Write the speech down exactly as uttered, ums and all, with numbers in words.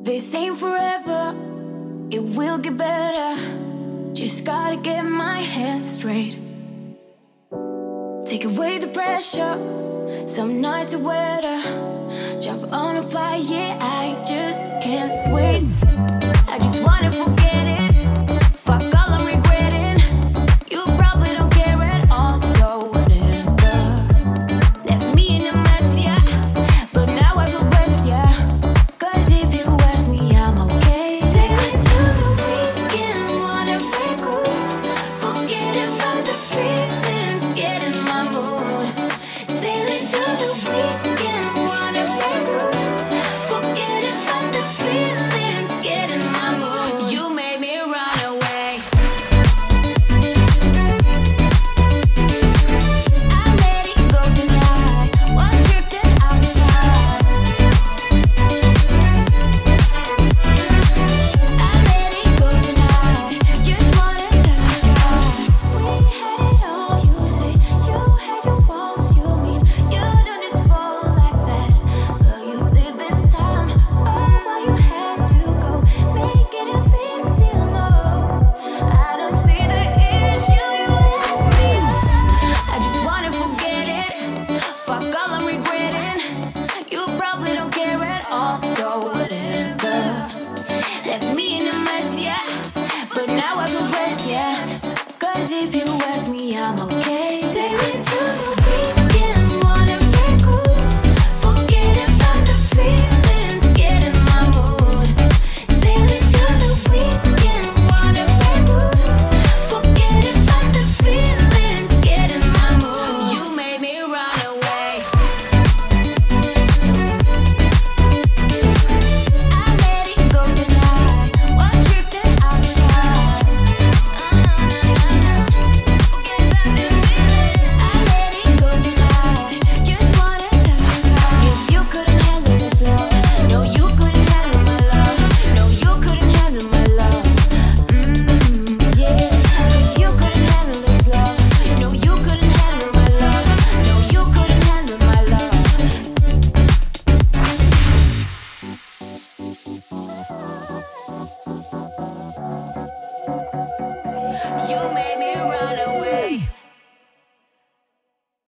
This ain't forever, it will get better. Just gotta get my head straight. Take away the pressure, some nights are wetter. Jump on a flight, yeah, I